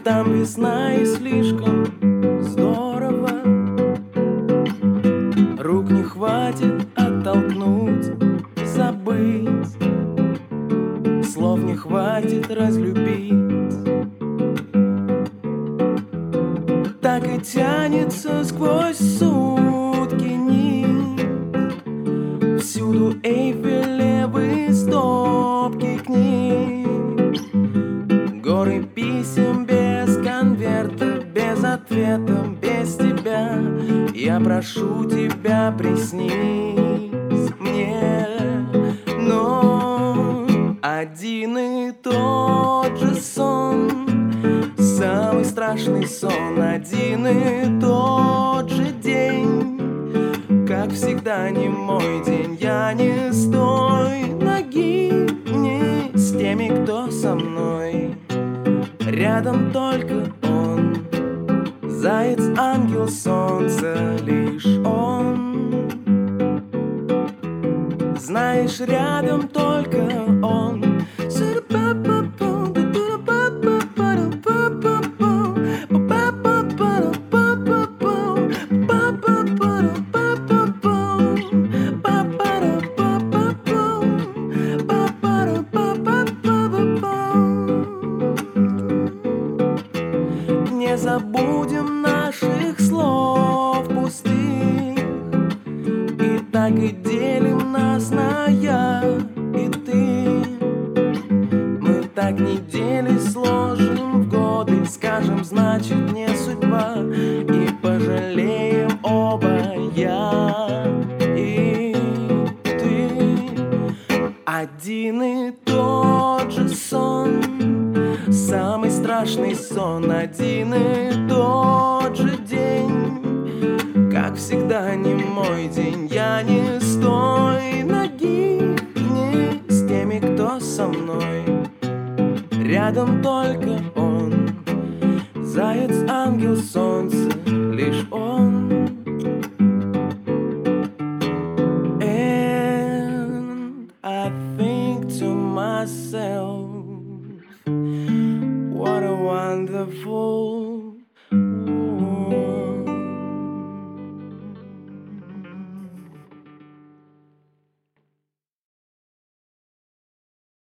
Там весна и слишком здорово. Рук не хватит оттолкнуть, забыть. Слов не хватит разлюбить. Так и тянется сквозь сутки нить. Всюду эйфелевые стопки книг, горы писем без конверта, без ответа, без тебя. Я прошу тебя, приснись мне. Но один и тот же сон, самый страшный сон, один и тот же день. Как всегда не мой день, я не с той ноги, не с теми, кто со мной. Рядом только он, заяц, ангел, солнце, лишь он. Знаешь, рядом только он. Не забудем наших слов пустых, и так и делим нас на я и ты. Мы так недели сложим в годы, скажем, значит, не судьба, и пожалеем оба, я и ты. Один и тот же сон, самый страшный сон, один и тот же день. Как всегда не мой день, я не с той ноги, не с теми, кто со мной. Рядом только он, заяц, ангел, солнце, лишь он. And I think to myself, what a wonderful